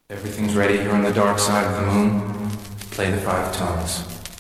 Everything's ready here on the dark side of the moon. Play the 5 tones.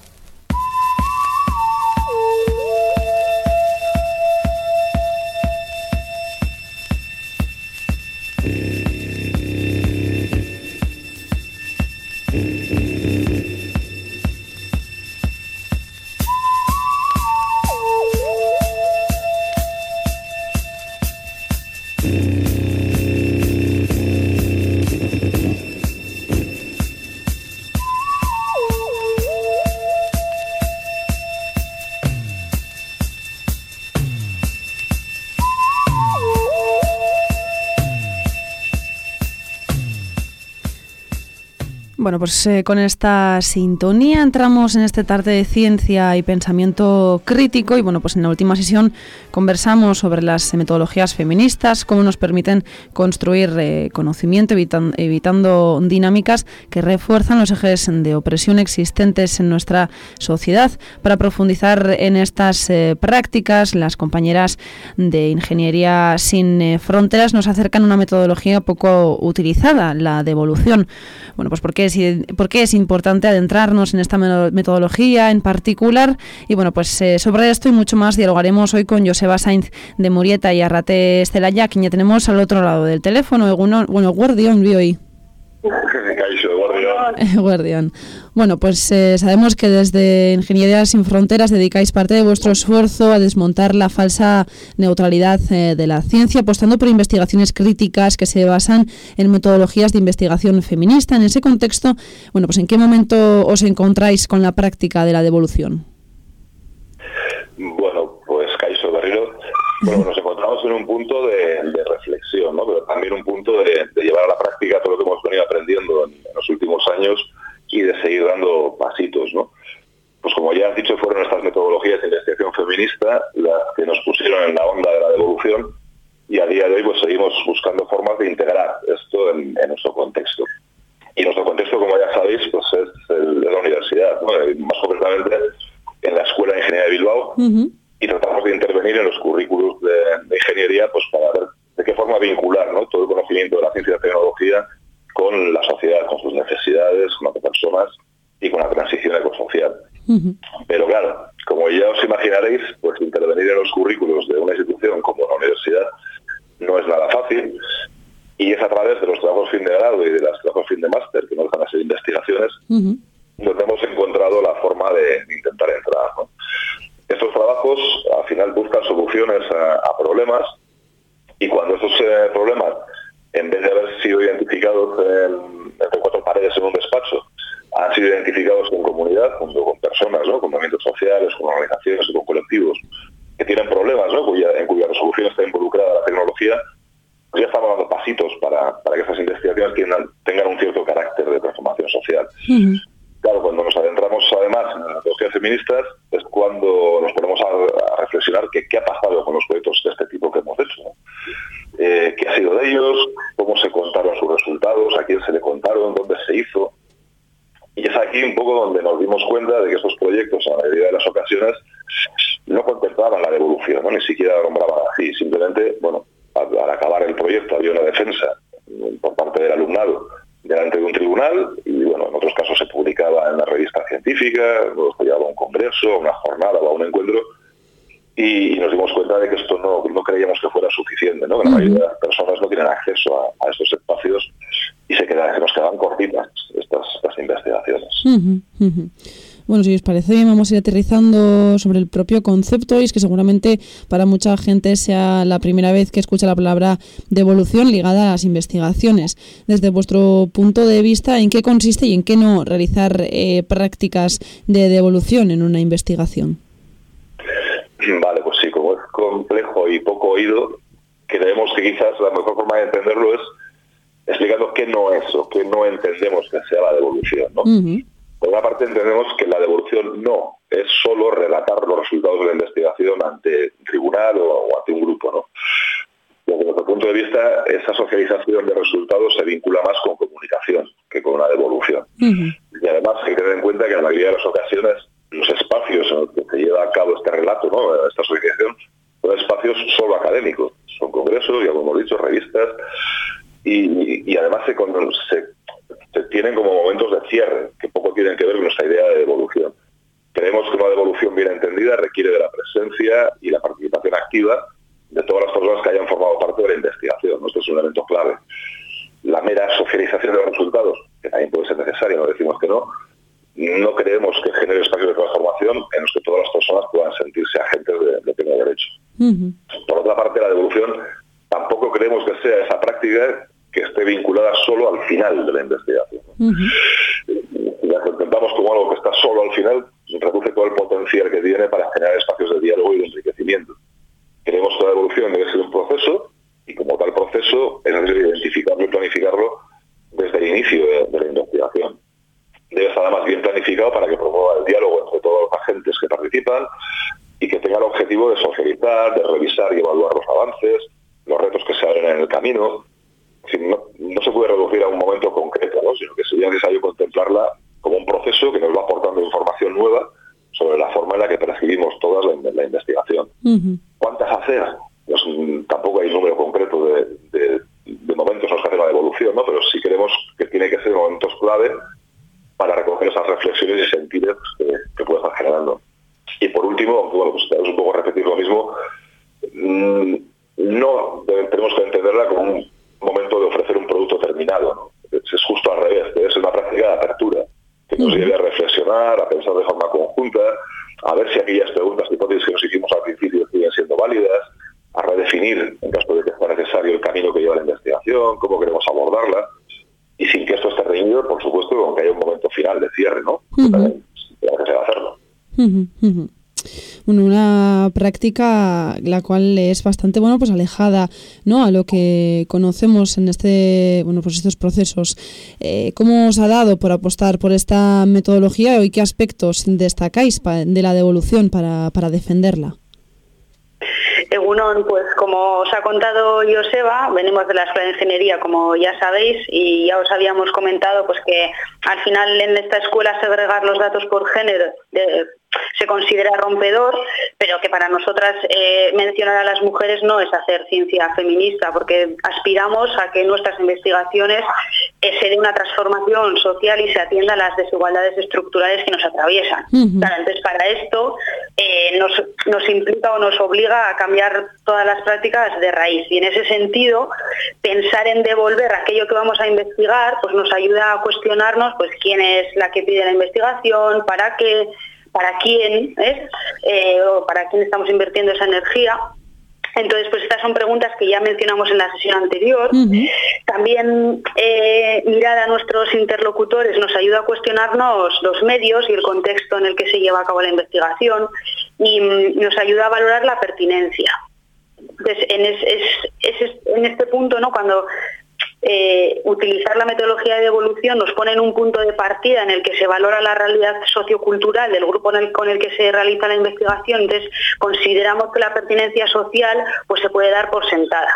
Bueno, pues con esta sintonía entramos en este tarde de ciencia y pensamiento crítico y bueno, pues en la última sesión conversamos sobre las metodologías feministas, cómo nos permiten construir conocimiento evitando dinámicas que refuerzan los ejes de opresión existentes en nuestra sociedad. Para profundizar en estas prácticas, las compañeras de Ingeniería Sin Fronteras nos acercan una metodología poco utilizada, la devolución. Bueno, pues ¿por qué es importante adentrarnos en esta metodología en particular? Y bueno, pues sobre esto y mucho más dialogaremos hoy con Joseba Sainz de Murieta y Arrate Estelaya, quien ya tenemos al otro lado del teléfono. Guardión, vi hoy. Guardián. Bueno, pues sabemos que desde Ingeniería Sin Fronteras dedicáis parte de vuestro esfuerzo a desmontar la falsa neutralidad de la ciencia, apostando por investigaciones críticas que se basan en metodologías de investigación feminista. En ese contexto, bueno, pues ¿en qué momento os encontráis con la práctica de la devolución? Bueno, pues Kaixo Berriro, nos encontramos en un punto de reflexión, ¿no? Pero también un punto de llevar a la práctica todo lo que hemos venido aprendiendo en los últimos años y de seguir dando pasitos, ¿no? Pues como ya has dicho, fueron estas metodologías de investigación feminista las que nos pusieron en la onda de la devolución y a día de hoy pues seguimos buscando formas de integrar esto en nuestro contexto. Y nuestro contexto, como ya sabéis, pues es la universidad, ¿no? Más concretamente en la Escuela de Ingeniería de Bilbao. Uh-huh. Y tratamos de intervenir en los currículos de ingeniería pues para ver de qué forma vincular, ¿no?, todo el conocimiento de la ciencia y la tecnología con la sociedad, con sus necesidades, con las personas y con la transición ecosocial. Uh-huh. Pero claro, como ya os imaginaréis, pues intervenir en los currículos de una institución como la universidad no es nada fácil y es a través de los trabajos fin de grado y de los trabajos fin de máster, que no dejan de ser investigaciones, uh-huh, donde hemos encontrado la forma de intentar entrar, ¿no? Estos trabajos al final buscan soluciones a problemas y cuando esos problemas, en vez de haber sido identificados entre 4 paredes en un despacho, han sido identificados con comunidad, junto con personas, ¿no?, con movimientos sociales, con organizaciones y con colectivos que tienen problemas, ¿no?, en cuya resolución está involucrada la tecnología, pues ya estamos dando pasitos para que estas investigaciones tengan un cierto carácter de transformación social. Uh-huh. Claro, cuando nos adentramos además en las metodologías feministas es cuando nos ponemos a reflexionar qué ha pasado con los proyectos de este tipo que hemos hecho, ¿no? ¿Qué ha sido de ellos? ¿Cómo se contaron sus resultados? ¿A quién se le contaron? ¿Dónde se hizo? Y es aquí un poco donde nos dimos cuenta de que estos proyectos, en la mayoría de las ocasiones, no contemplaban la devolución, ¿no?, ni siquiera la nombraban así. Simplemente, bueno, al acabar el proyecto había una defensa por parte del alumnado delante de un tribunal y, bueno, en otros casos se publicaba en una revista científica, luego se llevaba a un congreso, a una jornada o a un encuentro y nos dimos cuenta de que esto no creíamos que fuera suficiente, ¿no?, que la mayoría de las personas no tienen acceso a estos espacios y nos quedaban cortitas estas investigaciones. Uh-huh, uh-huh. Bueno, si os parece bien, vamos a ir aterrizando sobre el propio concepto y es que seguramente para mucha gente sea la primera vez que escucha la palabra devolución ligada a las investigaciones. Desde vuestro punto de vista, ¿en qué consiste y en qué no realizar prácticas de devolución en una investigación? Vale, pues sí, como es complejo y poco oído, creemos que quizás la mejor forma de entenderlo es explicando qué no es o qué no entendemos que sea la devolución, ¿no? Uh-huh. Por una parte entendemos que la devolución no es solo relatar los resultados de la investigación ante un tribunal o ante un grupo, ¿no? Desde nuestro punto de vista, esa socialización de resultados se vincula más con comunicación que con una devolución. Uh-huh. Y además hay que tener en cuenta que en la mayoría de las ocasiones los espacios en los que se lleva a cabo este relato, ¿no?, esta socialización, son espacios solo académicos. Son congresos, ya como hemos dicho, revistas, y además definen como momentos de cierre, que poco tienen que ver con nuestra idea de devolución. Creemos que una devolución bien entendida requiere de la presencia y la participación activa de todas las personas que hayan formado parte de la investigación. Esto es un elemento clave. La mera socialización de los resultados, que también puede ser necesaria, no decimos que no creemos que genere espacios de transformación en los que todas las personas puedan sentirse agentes de pleno derecho. Por otra parte, la devolución tampoco creemos que sea esa práctica que esté vinculada solo al final de la investigación. Si la contemplamos como algo que está solo al final, reduce todo el potencial que tiene para generar espacios de diálogo y de enriquecimiento. Creemos que la devolución debe ser un proceso, y como tal proceso es necesario identificarlo y planificarlo desde el inicio de la investigación. Debe estar además bien planificado para que promueva el diálogo entre todos los agentes que participan y que tenga el objetivo de socializar, de revisar y evaluar los avances, los retos que se abren en el camino. No se puede reducir a un momento concreto, ¿no? Sino que sería necesario contemplarla como un proceso que nos va aportando información nueva sobre la forma en la que percibimos todas la investigación. ¿Cuántas hacer? Pues, tampoco hay un número concreto de momentos en los que hacer la devolución, ¿no? Pero sí creemos que tiene que ser momentos clave para recoger esas reflexiones y sentidos que puede estar generando. Y por último, bueno, pues es un poco repetir lo mismo, no tenemos que entenderla como un momento de ofrecer un producto terminado, ¿no? Es justo al revés, debe ser una práctica de apertura, que nos lleve a reflexionar, a pensar de forma conjunta, a ver si aquellas preguntas, hipótesis que nos hicimos al principio siguen siendo válidas, a redefinir, en caso de que sea necesario, el camino que lleva la investigación, cómo queremos abordarla, y sin que esto esté reñido, por supuesto, aunque haya un momento final de cierre, ¿no? También hay que hacerlo. Bueno, una práctica la cual es bastante pues alejada, ¿no?, a lo que conocemos en pues estos procesos. ¿Cómo os ha dado por apostar por esta metodología y qué aspectos destacáis de la devolución para defenderla? Egunon, pues como os ha contado Joseba, venimos de la Escuela de Ingeniería, como ya sabéis, y ya os habíamos comentado pues que al final en esta escuela segregar los datos por género se considera rompedor, pero que para nosotras mencionar a las mujeres no es hacer ciencia feminista, porque aspiramos a que nuestras investigaciones se dé una transformación social y se atienda a las desigualdades estructurales que nos atraviesan. Claro, entonces para esto nos implica o nos obliga a cambiar todas las prácticas de raíz, y en ese sentido pensar en devolver aquello que vamos a investigar pues nos ayuda a cuestionarnos pues quién es la que pide la investigación, para qué, para quién es, o para quién estamos invirtiendo esa energía. Entonces, pues estas son preguntas que ya mencionamos en la sesión anterior. También mirar a nuestros interlocutores nos ayuda a cuestionarnos los medios y el contexto en el que se lleva a cabo la investigación, y nos ayuda a valorar la pertinencia. Entonces, en este punto, ¿no?, cuando utilizar la metodología de devolución nos pone en un punto de partida en el que se valora la realidad sociocultural del grupo con el que se realiza la investigación, entonces consideramos que la pertinencia social pues se puede dar por sentada.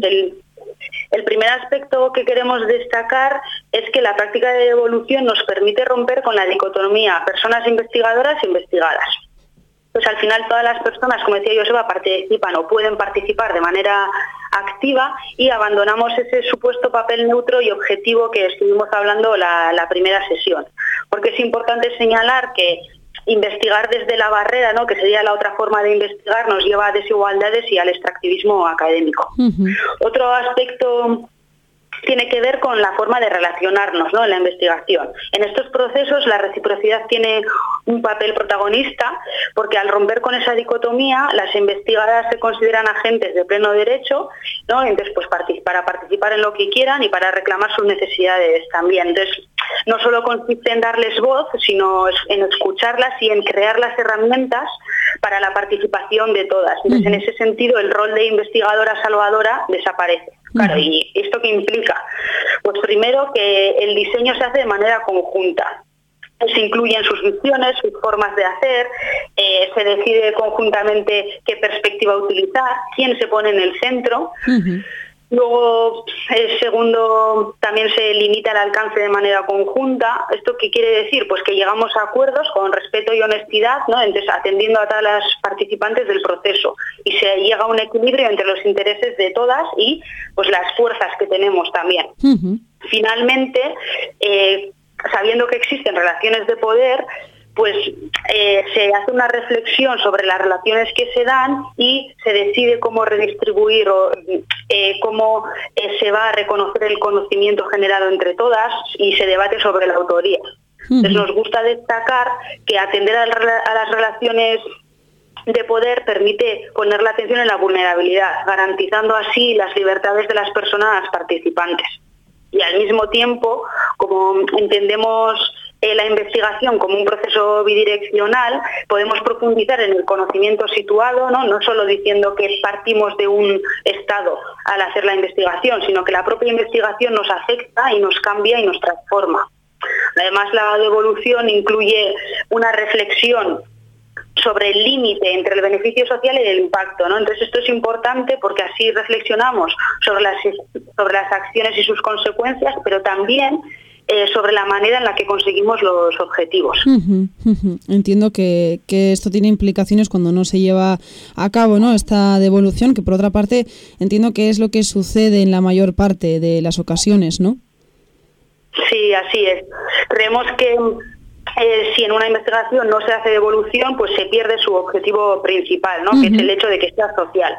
El primer aspecto que queremos destacar es que la práctica de devolución nos permite romper con la dicotomía personas investigadoras e investigadas. Pues al final todas las personas, como decía Joseba, participan o pueden participar de manera activa, y abandonamos ese supuesto papel neutro y objetivo que estuvimos hablando la primera sesión. Porque es importante señalar que investigar desde la barrera, ¿no?, que sería la otra forma de investigar, nos lleva a desigualdades y al extractivismo académico. Otro aspecto tiene que ver con la forma de relacionarnos, ¿no?, en la investigación. En estos procesos la reciprocidad tiene un papel protagonista, porque al romper con esa dicotomía, las investigadas se consideran agentes de pleno derecho, ¿no?, entonces pues para participar en lo que quieran y para reclamar sus necesidades también. Entonces, no solo consiste en darles voz, sino en escucharlas y en crear las herramientas para la participación de todas. Entonces, en ese sentido, el rol de investigadora salvadora desaparece. Claro, ¿y esto qué implica? Pues primero que el diseño se hace de manera conjunta. Se incluyen sus visiones, sus formas de hacer, se decide conjuntamente qué perspectiva utilizar, quién se pone en el centro. Luego, segundo, también se limita el alcance de manera conjunta. ¿Esto qué quiere decir? Pues que llegamos a acuerdos con respeto y honestidad, ¿no?, entonces atendiendo a todas las participantes del proceso, y se llega a un equilibrio entre los intereses de todas y pues las fuerzas que tenemos también. Finalmente, sabiendo que existen relaciones de poder, pues se hace una reflexión sobre las relaciones que se dan y se decide cómo redistribuir o cómo se va a reconocer el conocimiento generado entre todas y se debate sobre la autoría. Entonces nos gusta destacar que atender a las relaciones de poder permite poner la atención en la vulnerabilidad, garantizando así las libertades de las personas participantes. Y al mismo tiempo, como entendemos la investigación como un proceso bidireccional, podemos profundizar en el conocimiento situado, no solo diciendo que partimos de un estado al hacer la investigación, sino que la propia investigación nos afecta y nos cambia y nos transforma. Además, la devolución incluye una reflexión sobre el límite entre el beneficio social y el impacto, ¿no? Entonces esto es importante porque así reflexionamos sobre las acciones y sus consecuencias, pero también sobre la manera en la que conseguimos los objetivos. Entiendo que esto tiene implicaciones cuando no se lleva a cabo, ¿no?, esta devolución, que por otra parte entiendo que es lo que sucede en la mayor parte de las ocasiones, ¿no? Sí, así es. Creemos que si en una investigación no se hace devolución, pues se pierde su objetivo principal, ¿no? Que es el hecho de que sea social.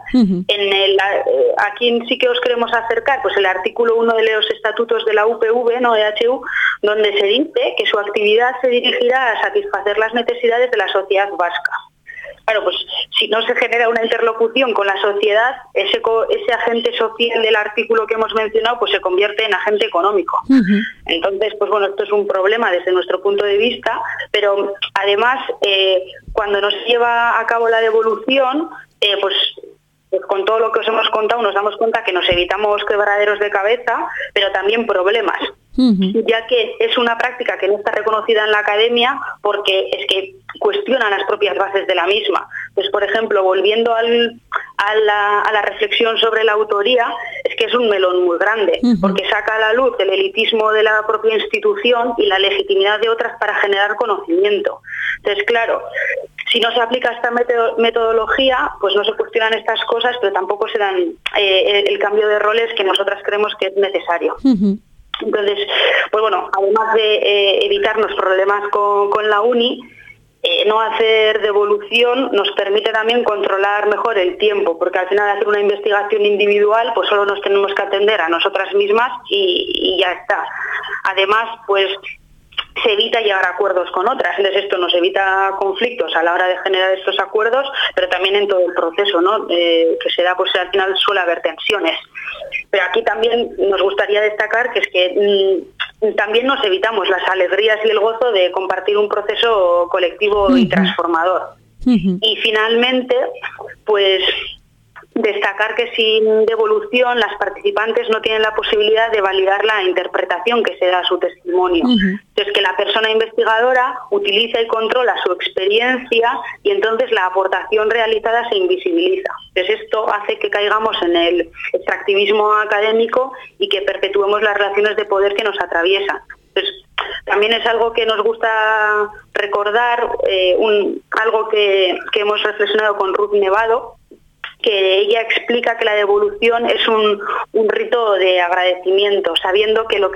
¿A quién sí que os queremos acercar? Pues el artículo 1 de los estatutos de la UPV, no EHU, donde se dice que su actividad se dirigirá a satisfacer las necesidades de la sociedad vasca. Claro, pues si no se genera una interlocución con la sociedad, ese agente social del artículo que hemos mencionado pues se convierte en agente económico. Entonces, pues bueno, esto es un problema desde nuestro punto de vista, pero además cuando nos lleva a cabo la devolución, pues con todo lo que os hemos contado nos damos cuenta que nos evitamos quebraderos de cabeza, pero también problemas. Ya que es una práctica que no está reconocida en la academia porque es que cuestiona las propias bases de la misma. Pues, por ejemplo, volviendo a la reflexión sobre la autoría, es que es un melón muy grande, porque saca a la luz el elitismo de la propia institución y la legitimidad de otras para generar conocimiento. Entonces, claro, si no se aplica esta metodología, pues no se cuestionan estas cosas, pero tampoco se dan el cambio de roles que nosotras creemos que es necesario. Entonces, pues bueno, además de evitarnos problemas con la uni, no hacer devolución nos permite también controlar mejor el tiempo, porque al final hacer una investigación individual, pues solo nos tenemos que atender a nosotras mismas y ya está. Además, pues se evita llegar a acuerdos con otras, entonces esto nos evita conflictos a la hora de generar estos acuerdos, pero también en todo el proceso, ¿no? Que se da, pues al final suele haber tensiones. Pero aquí también nos gustaría destacar que es que también nos evitamos las alegrías y el gozo de compartir un proceso colectivo y transformador. Y finalmente, pues destacar que sin devolución las participantes no tienen la posibilidad de validar la interpretación que se da a su testimonio. Entonces, que la persona investigadora utiliza y controla su experiencia y entonces la aportación realizada se invisibiliza. Entonces, esto hace que caigamos en el extractivismo académico y que perpetuemos las relaciones de poder que nos atraviesan. Entonces, también es algo que nos gusta recordar, algo que hemos reflexionado con Ruth Nevado, que ella explica que la devolución es un rito de agradecimiento, sabiendo que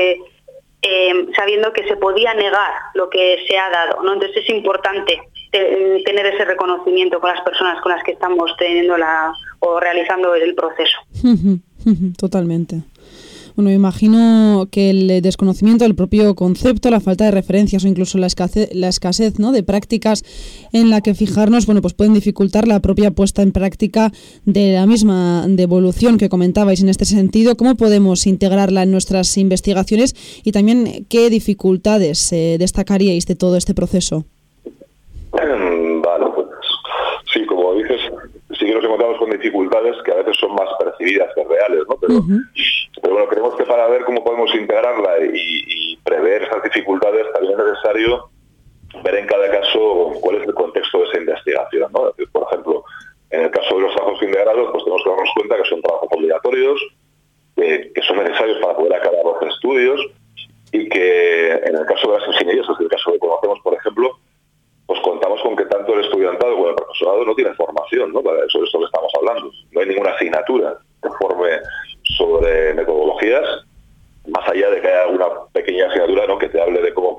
se podía negar lo que se ha dado, ¿no? Entonces es importante tener ese reconocimiento con las personas con las que estamos teniendo o realizando el proceso. Totalmente. Bueno, me imagino que el desconocimiento del propio concepto, la falta de referencias o incluso la escasez, ¿no?, de prácticas en la que fijarnos, bueno, pues pueden dificultar la propia puesta en práctica de la misma devolución que comentabais. En este sentido, ¿cómo podemos integrarla en nuestras investigaciones y también qué dificultades destacaríais de todo este proceso? Vale, pues sí, como dices, sí que nos encontramos con dificultades que a veces son más percibidas que reales, ¿no? Pero bueno, creemos que para ver cómo podemos integrarla y prever esas dificultades también es necesario ver en cada caso cuál es el contexto de esa investigación, ¿no? Es decir, por ejemplo, en el caso de los trabajos integrados, pues tenemos que darnos cuenta que son trabajos obligatorios, que son necesarios para poder acabar los estudios y que en el caso de las ingenierías, es el caso que conocemos, por ejemplo, pues contamos con que tanto el estudiantado como el profesorado no tiene formación, ¿no? Para eso de esto que estamos hablando. No hay ninguna asignatura que forme sobre metodologías, más allá de que haya alguna pequeña asignatura, ¿no?, que te hable de cómo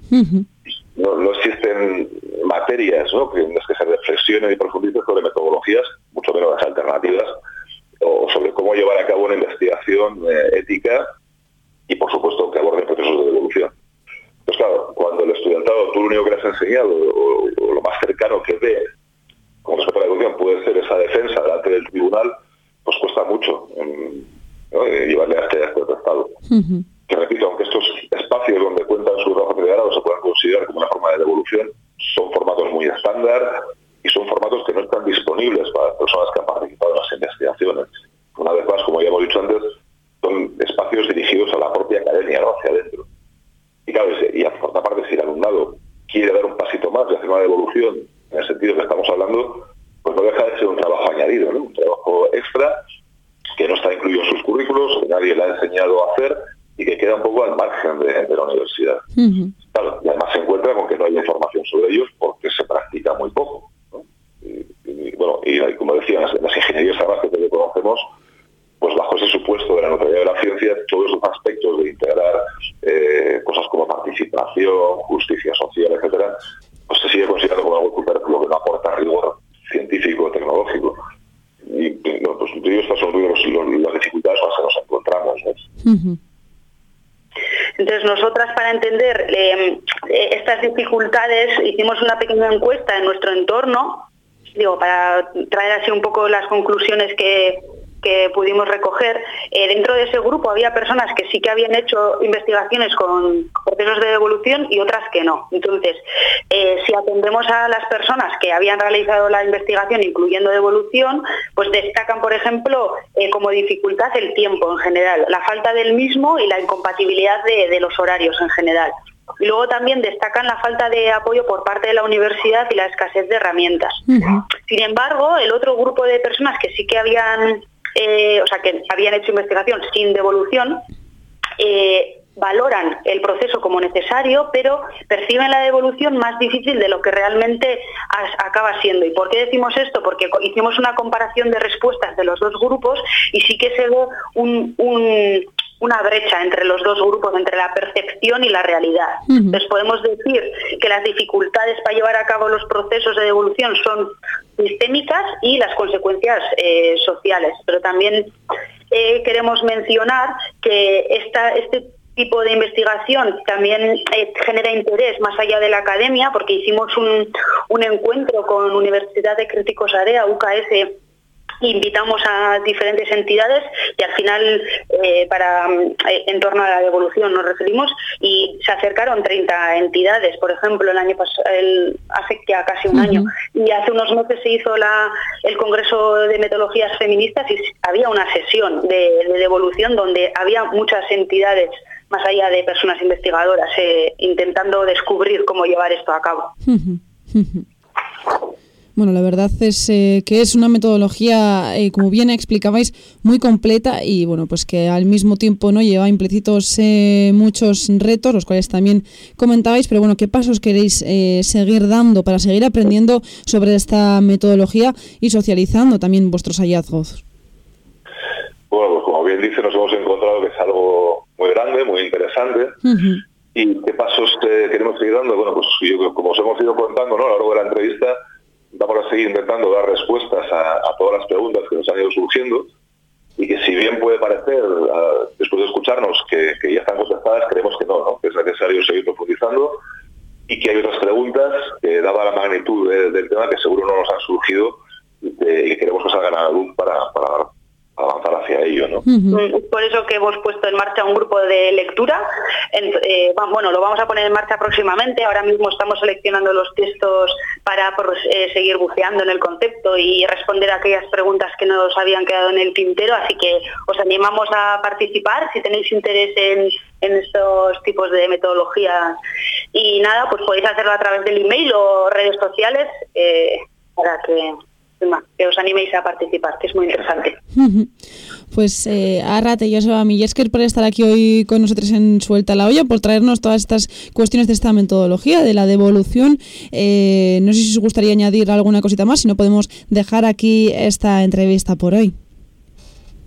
No existen materias, ¿no?, en las que se reflexione y profundice sobre metodologías, mucho menos las alternativas, o sobre cómo llevar a cabo una investigación ética y, por supuesto, que aborde procesos de devolución. Pues claro, cuando el estudiantado, tú lo único que le has enseñado, o lo más cercano que ve con respecto a la devolución puede ser esa defensa delante del tribunal, pues cuesta mucho, ¿no?, llevarle a este estado. Que repito, aunque estos espacios donde cuentan sus trabajos de grado se puedan considerar como una forma de devolución, son formatos muy estándar y son formatos que no están disponibles para las personas que han participado en las investigaciones. Una vez más, como ya hemos dicho antes, son espacios dirigidos a la propia academia, ¿no?, hacia adentro. Y claro, y por otra parte, si el alumnado quiere dar un pasito más y hacer una devolución en el sentido que estamos hablando, pues no deja de ser un trabajo añadido, ¿no?, un trabajo extra que no está incluido en sus currículos, que nadie le ha enseñado a hacer y que queda un poco al margen de la universidad. Claro, y además se encuentra con que no hay información sobre ellos porque se practica muy poco, ¿no? Y como decía, las ingenierías además que conocemos, pues bajo ese supuesto de la neutralidad de la ciencia, todos esos aspectos de integrar cosas como participación, justicia social, etcétera, pues se sigue considerando como algo superfluo que no aporta rigor científico, tecnológico. Y bueno, pues estas son las dificultades con las que nos encontramos, ¿no? Entonces nosotras, para entender estas dificultades, hicimos una pequeña encuesta en nuestro entorno, para traer así un poco las conclusiones que pudimos recoger. Dentro de ese grupo había personas que sí que habían hecho investigaciones con procesos de devolución y otras que no. Entonces, si atendemos a las personas que habían realizado la investigación incluyendo devolución, pues destacan, por ejemplo, como dificultad el tiempo en general, la falta del mismo y la incompatibilidad de los horarios en general. Y luego también destacan la falta de apoyo por parte de la universidad y la escasez de herramientas. Sin embargo, el otro grupo de personas que sí que habían hecho investigación sin devolución, valoran el proceso como necesario, pero perciben la devolución más difícil de lo que realmente acaba siendo. ¿Y por qué decimos esto? Porque hicimos una comparación de respuestas de los dos grupos y sí que se ve una brecha entre los dos grupos, entre la percepción y la realidad. Entonces podemos decir que las dificultades para llevar a cabo los procesos de devolución son sistémicas y las consecuencias sociales. Pero también queremos mencionar que este tipo de investigación también genera interés más allá de la academia, porque hicimos un encuentro con Universidad de Críticos Area, UKS, invitamos a diferentes entidades y al final en torno a la devolución nos referimos y se acercaron 30 entidades, por ejemplo, el año pasado, hace ya casi un año, y hace unos meses se hizo el Congreso de Metodologías Feministas y había una sesión de devolución donde había muchas entidades más allá de personas investigadoras intentando descubrir cómo llevar esto a cabo. Bueno, la verdad es que es una metodología, como bien explicabais, muy completa y bueno, pues que al mismo tiempo no lleva implícitos muchos retos, los cuales también comentabais, pero bueno, ¿qué pasos queréis seguir dando para seguir aprendiendo sobre esta metodología y socializando también vuestros hallazgos? Bueno, pues como bien dice, nos hemos encontrado que es algo muy grande, muy interesante. ¿Y qué pasos queremos seguir dando? Bueno, pues como os hemos ido contando, ¿no?, a lo largo de la entrevista, vamos a seguir intentando dar respuestas a todas las preguntas que nos han ido surgiendo y que, si bien puede parecer, después de escucharnos, que ya están contestadas, creemos que no, que es necesario seguir profundizando y que hay otras preguntas que, dada la magnitud del tema, que seguro no nos han surgido y queremos que salgan a la luz para avanzar hacia ello, ¿no? Por eso que hemos puesto en marcha un grupo de lectura. Lo vamos a poner en marcha próximamente. Ahora mismo estamos seleccionando los textos para seguir buceando en el concepto y responder a aquellas preguntas que nos habían quedado en el tintero, así que os animamos a participar si tenéis interés en estos tipos de metodologías. Y nada, pues podéis hacerlo a través del email o redes sociales para que os animéis a participar, que es muy interesante. Pues Arrat y Joseba Millesker por estar aquí hoy con nosotros en Suelta la Olla, por traernos todas estas cuestiones de esta metodología, de la devolución. No sé si os gustaría añadir alguna cosita más, si no podemos dejar aquí esta entrevista por hoy.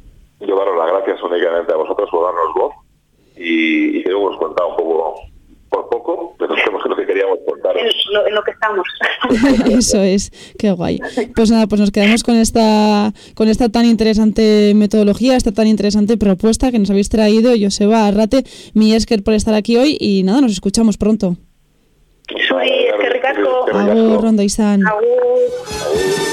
Yo daros las gracias únicamente a vosotros por darnos voz y creo que os contado un por poco, pero eso es lo que queríamos contaros. En lo que estamos. Eso es, qué guay. Pues nada, pues nos quedamos con esta tan interesante metodología, esta tan interesante propuesta que nos habéis traído, Joseba Arrate, mi esker por estar aquí hoy, y nada, nos escuchamos pronto. Zuri, eskerrik asko. Agur, Rondo izan. Agur.